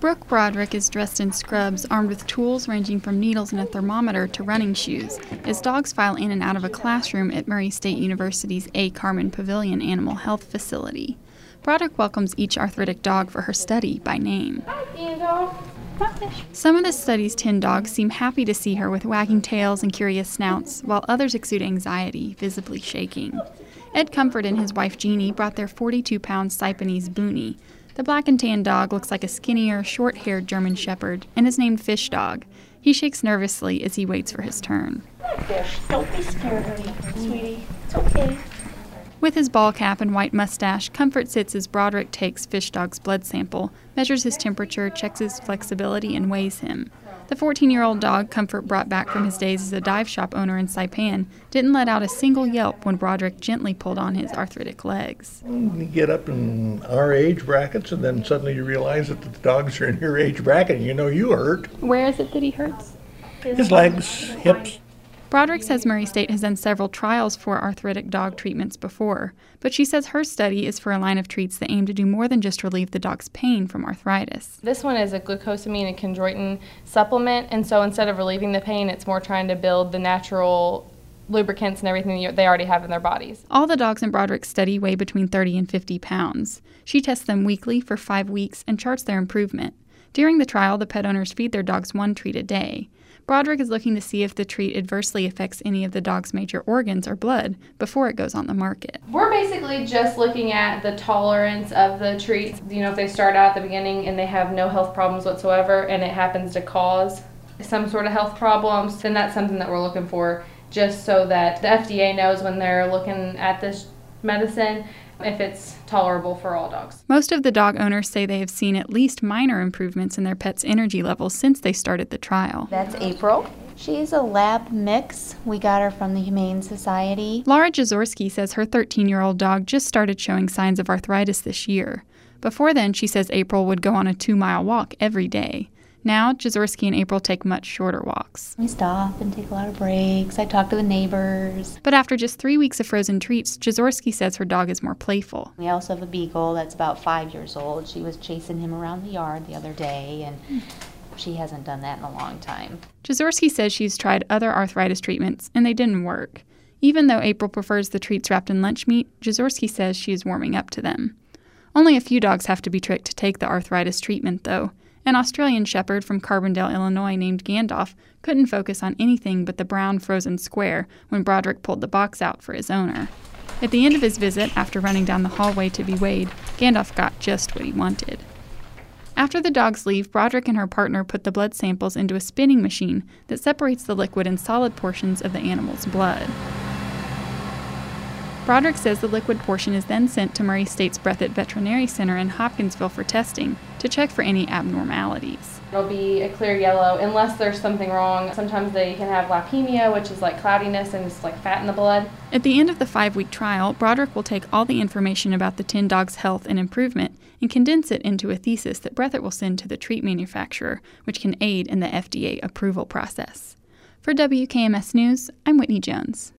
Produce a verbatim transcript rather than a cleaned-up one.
Brooke Broderick is dressed in scrubs, armed with tools ranging from needles and a thermometer to running shoes, as dogs file in and out of a classroom at Murray State University's A. Carmen Pavilion Animal Health Facility. Broderick welcomes each arthritic dog for her study by name. Hi, Theodore. Some of the study's ten dogs seem happy to see her with wagging tails and curious snouts, while others exude anxiety, visibly shaking. Ed Comfort and his wife Jeannie brought their forty-two pound Saipanese Booney. The black and tan dog looks like a skinnier, short-haired German Shepherd and is named Fish Dog. He shakes nervously as he waits for his turn. Fish, don't be scared, honey. Sweetie, it's okay. With his ball cap and white mustache, Comfort sits as Broderick takes Fish Dog's blood sample, measures his temperature, checks his flexibility, and weighs him. The fourteen-year-old dog Comfort brought back from his days as a dive shop owner in Saipan didn't let out a single yelp when Broderick gently pulled on his arthritic legs. You get up in our age brackets, and then suddenly you realize that the dogs are in your age bracket, and you know you hurt. Where is it that he hurts? His legs, hips. Broderick says Murray State has done several trials for arthritic dog treatments before, but she says her study is for a line of treats that aim to do more than just relieve the dog's pain from arthritis. This one is a glucosamine and chondroitin supplement, and so instead of relieving the pain, it's more trying to build the natural lubricants and everything that they already have in their bodies. All the dogs in Broderick's study weigh between thirty and fifty pounds. She tests them weekly for five weeks and charts their improvement. During the trial, the pet owners feed their dogs one treat a day. Broderick is looking to see if the treat adversely affects any of the dog's major organs or blood before it goes on the market. We're basically just looking at the tolerance of the treats. You know, if they start out at the beginning and they have no health problems whatsoever and it happens to cause some sort of health problems, then that's something that we're looking for, just so that the F D A knows when they're looking at this medicine if it's tolerable for all dogs. Most of the dog owners say they have seen at least minor improvements in their pet's energy levels since they started the trial. That's April. She's a lab mix. We got her from the Humane Society. Laura Jazorski says her thirteen-year-old dog just started showing signs of arthritis this year. Before then, she says April would go on a two-mile walk every day. Now, Jazorski and April take much shorter walks. We stop and take a lot of breaks. I talk to the neighbors. But after just three weeks of frozen treats, Jazorski says her dog is more playful. We also have a beagle that's about five years old. She was chasing him around the yard the other day, and she hasn't done that in a long time. Jazorski says she's tried other arthritis treatments, and they didn't work. Even though April prefers the treats wrapped in lunch meat, Jazorski says she is warming up to them. Only a few dogs have to be tricked to take the arthritis treatment, though. An Australian Shepherd from Carbondale, Illinois named Gandalf couldn't focus on anything but the brown frozen square when Broderick pulled the box out for his owner. At the end of his visit, after running down the hallway to be weighed, Gandalf got just what he wanted. After the dogs leave, Broderick and her partner put the blood samples into a spinning machine that separates the liquid and solid portions of the animal's blood. Broderick says the liquid portion is then sent to Murray State's Breathitt Veterinary Center in Hopkinsville for testing to check for any abnormalities. It'll be a clear yellow unless there's something wrong. Sometimes they can have lipemia, which is like cloudiness and it's like fat in the blood. At the end of the five-week trial, Broderick will take all the information about the ten dogs' health and improvement and condense it into a thesis that Breathitt will send to the treat manufacturer, which can aid in the F D A approval process. For W K M S News, I'm Whitney Jones.